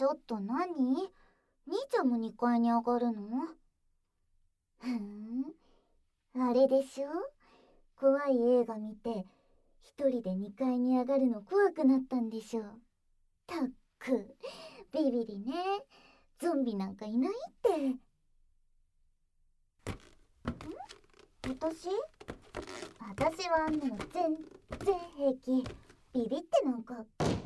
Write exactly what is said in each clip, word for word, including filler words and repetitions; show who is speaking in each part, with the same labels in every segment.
Speaker 1: ちょっと何？兄ちゃんもにかいに上がるの？ふん、あれでしょ？怖い映画見て一人でにかいに上がるの怖くなったんでしょ。たっく、ビビリね。ゾンビなんかいないって。ん？私？私はもう全然平気。ビビってなんか。ああ、ああ、ちょ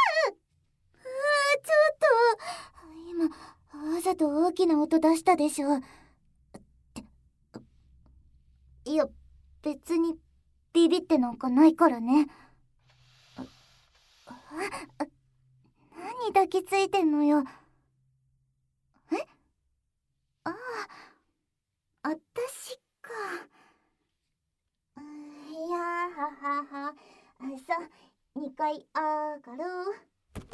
Speaker 1: っと今わざと大きな音出したでしょ。っていや、別にビビってなんかないからね。ああ、何抱きついてんのよ。え？ああ、あたしか。うーいやー、ははは。さあ、にかい上がろう。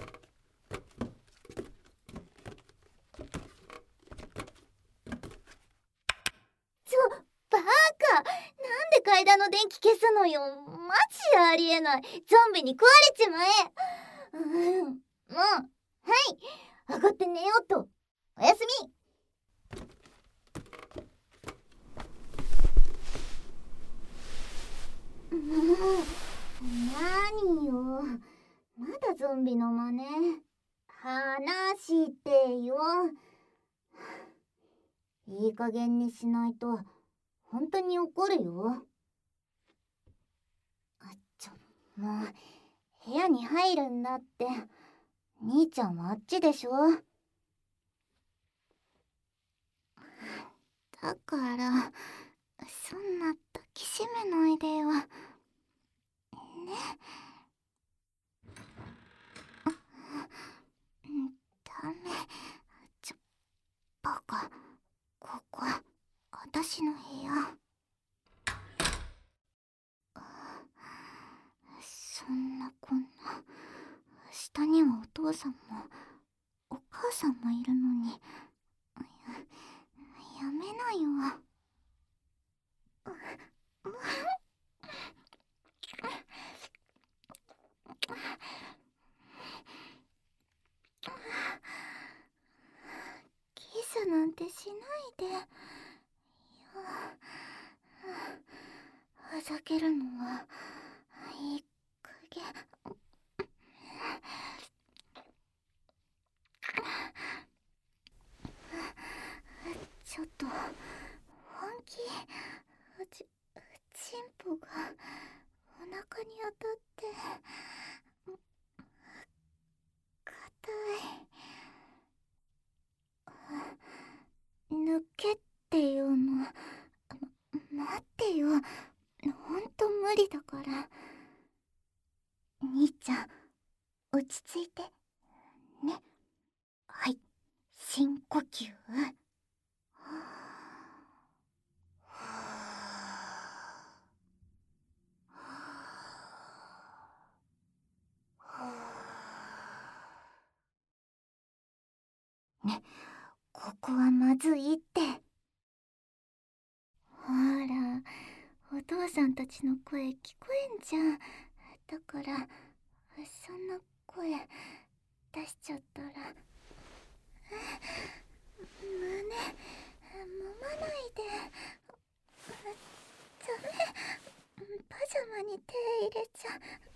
Speaker 1: ちょ、バカ！なんで階段の電気消すのよ。マジありえない。ゾンビに食われちまえ。うん、もう、はい、上がって寝ようと。おやすみ。もう、何よ。まだゾンビの真似。話してよ。いい加減にしないと本当に怒るよ。あちょ、もう部屋に入るんだって。兄ちゃんはあっちでしょ。だからそんな抱きしめないでよね。ダメ。ちょ、バカ。ここ私の部屋。そんなこんな。下にはお父さんもお母さんもいるのに。や、やめないわ。キスなんてしないでよ。ふざけるのはいい加減。ちょっと本気。ち、チンポがお腹に当たって硬い。抜けっていうの。待ってよ。ほんと無理だから。兄ちゃん、落ち着いてね。はい、深呼吸。ね、ここはまずいって。ほら、お父さんたちの声聞こえんじゃん。だからそんな声出しちゃったら。胸揉まないで。ダメ、パジャマに手入れちゃ。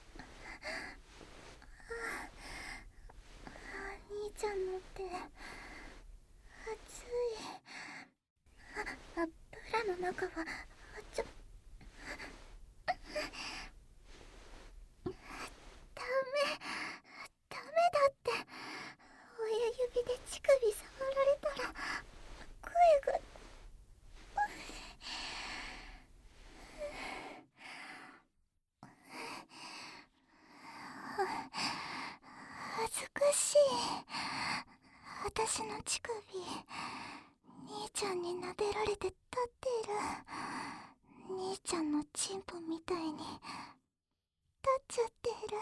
Speaker 1: 兄ちゃんの手熱い。あ、あ、ブラの中はちょダメ、ダメだって。親指で乳首触られたら声が。恥ずかしい。私の乳首兄ちゃんに撫でられて立っている。兄ちゃんのチンポみたいに立っちゃっている。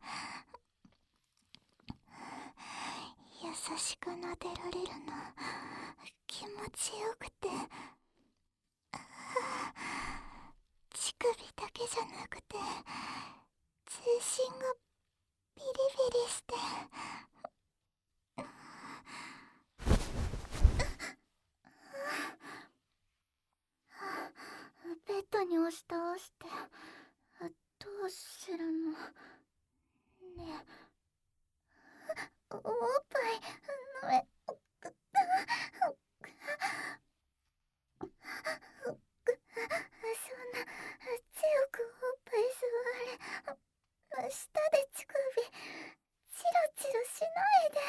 Speaker 1: 優しく撫でられるの気持ちよくて、乳首だけじゃなくて全身がビリビリして。 下をしてどうするのね。おっぱい飲め。そんな強くおっぱい吸われ、舌で乳首チロチロしないで。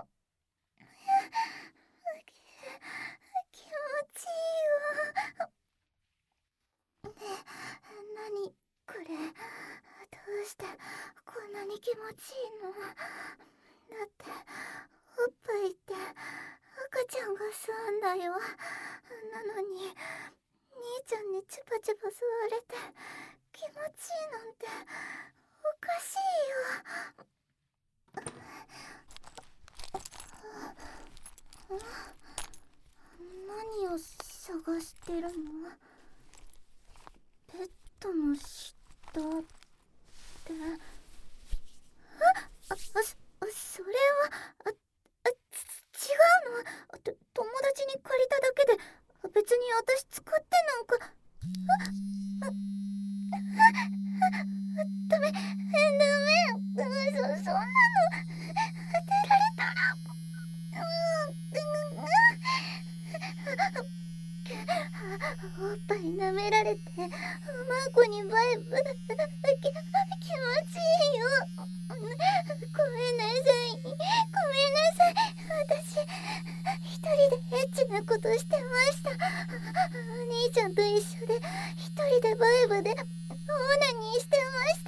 Speaker 1: 気持ちいいわ。ねえ、なにこれ。どうしてこんなに気持ちいいの。だっておっぱいって赤ちゃんが吸うんだよ。なのに兄ちゃんにチュパチュパ吸われて気持ちいいなんておかしいよ。何を探してるの。ベッドの下って。あ、あ、あ、それは、あ、あ、ち、違うの。と、友達に借りただけで、別に私使ってなんか。あ、あ、ダメ、ダメ、そ、そんなの、当てられたら。おっぱい舐められて、マーコにバイブ、き、気持ちいいよ。ごめんなさい、ごめんなさい。私、一人でエッチなことしてました。お兄ちゃんと一緒で、一人でバイブで、オーナニーしてました。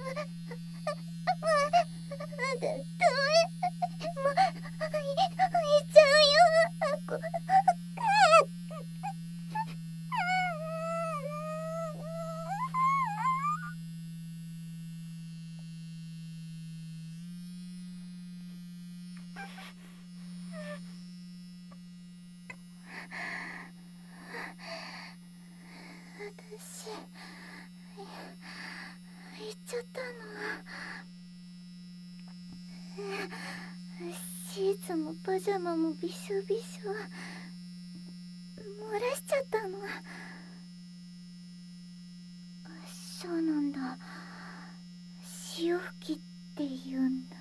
Speaker 1: だ、ダメ。もう、い、いっちゃうよ。こ、私、行っちゃったの。シーツもパジャマもびしょびしょ。漏らしちゃったの。そうなんだ。潮吹きって言うんだ。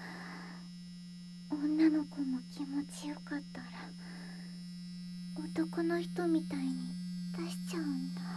Speaker 1: 女の子も気持ちよかったら男の人みたいに出しちゃうんだ。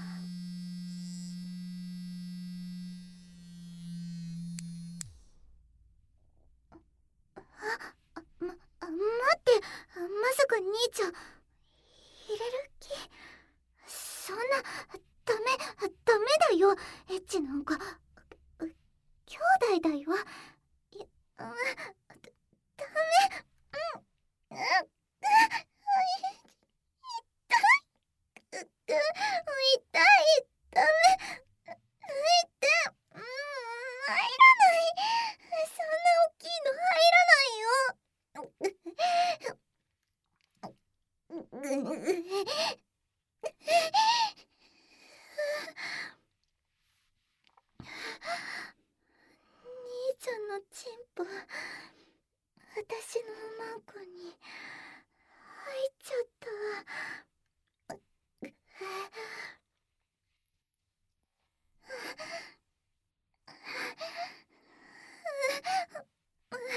Speaker 1: あ、あ、ま、あ、待って。まさか兄ちゃん入れる気。そんな、ダメ、ダメだよ。エッチなんか。兄弟だよ。い、あ、ダメ。うん、うん、痛い、痛い、ダメ、抜いて、うん、入らない。そんな大きいの入らないよ。兄ちゃんのチンポ、私のマーコに入っちゃった。こ、こん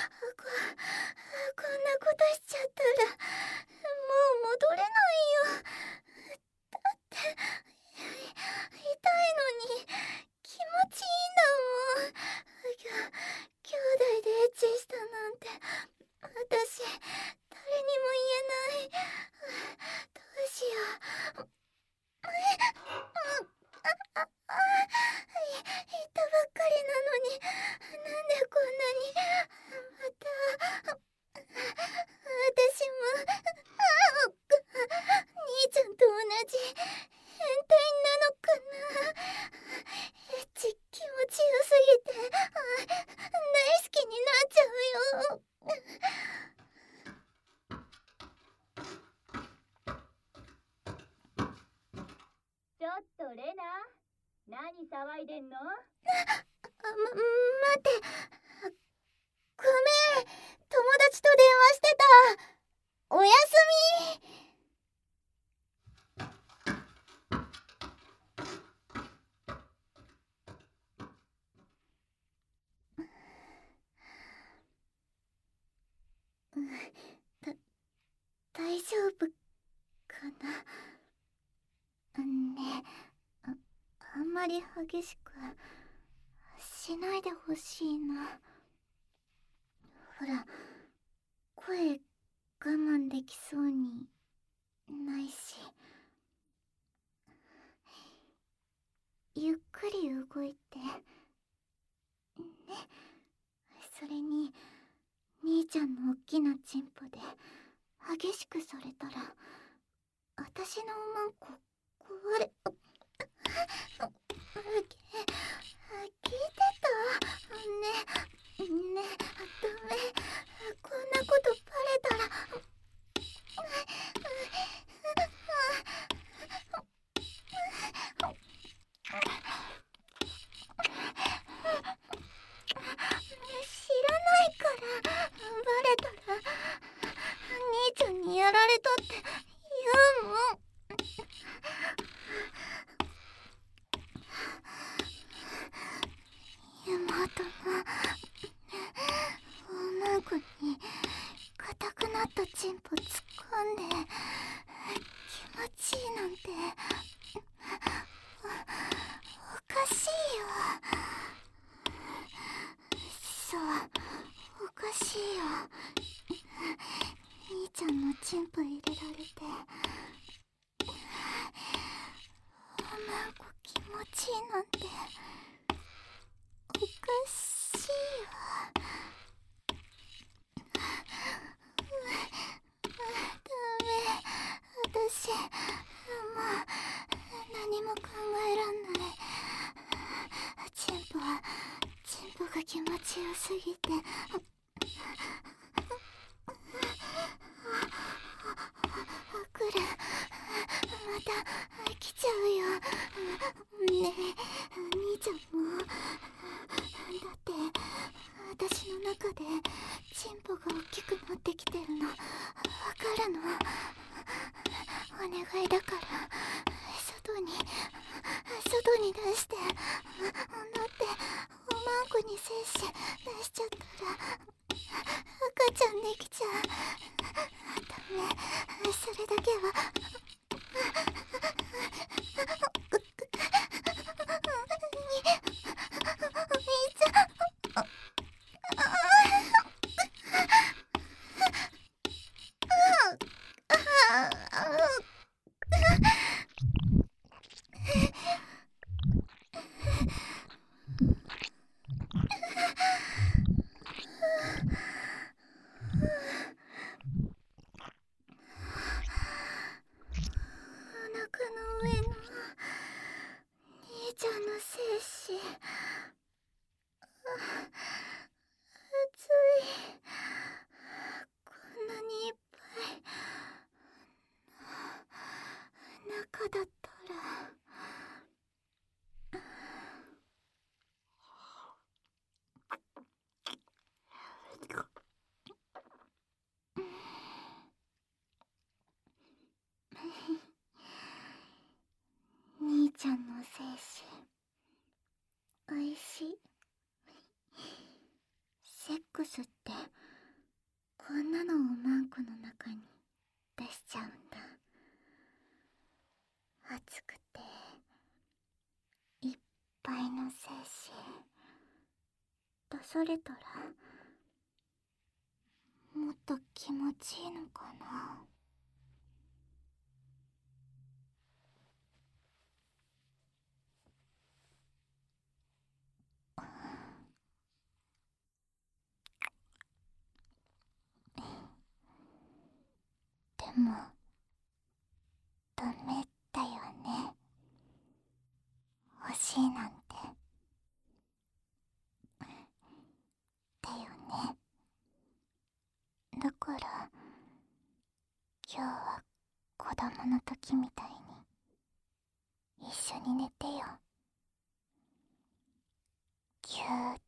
Speaker 1: なことしちゃったらもう戻れないよ。だって痛いのに気持ちいいんだもん。きょ、兄弟でエッチしたなんて私激しくしないでほしいな。ほら、声我慢できそうにないし。ゆっくり動いてね。それに兄ちゃんのおっきなチンポで激しくされたら私のおまんこ壊れああ聞いてたね。ねえ、ダメ。こんなことバレたら知らないから。バレたら兄ちゃんにやられたって言うもん。妹のおまんこに硬くなったチンポ突っ込んで気持ちいいなんておかしいよ。そう、おかしいよ。兄ちゃんのチンポ入れられておまんこ気持ちいいなんておかしいよ。ダメ。私もう何も考えらんない。チンポはチンポが気持ちよすぎて来る。また来ちゃうよ。ねえ、兄ちゃんも。だって私の中でチンポが大きくなってきてるのわかるの。お願いだから外に外に出して。だっておまんこに精子出しちゃったら赤ちゃんできちゃう。ダメ。それだけはお兄ちゃん。お腹の上の兄ちゃんの精子熱い。こんなにいっぱい中だったら兄ちゃんの精子おいしい。セックスってこんなのをマンコの中に出しちゃうんだ。熱くていっぱいの精子出されたらもっと気持ちいいのかな。でもダメだよね。欲しいなんて。だよね。だから今日は子供の時みたいに一緒に寝てよ。ぎゅーっ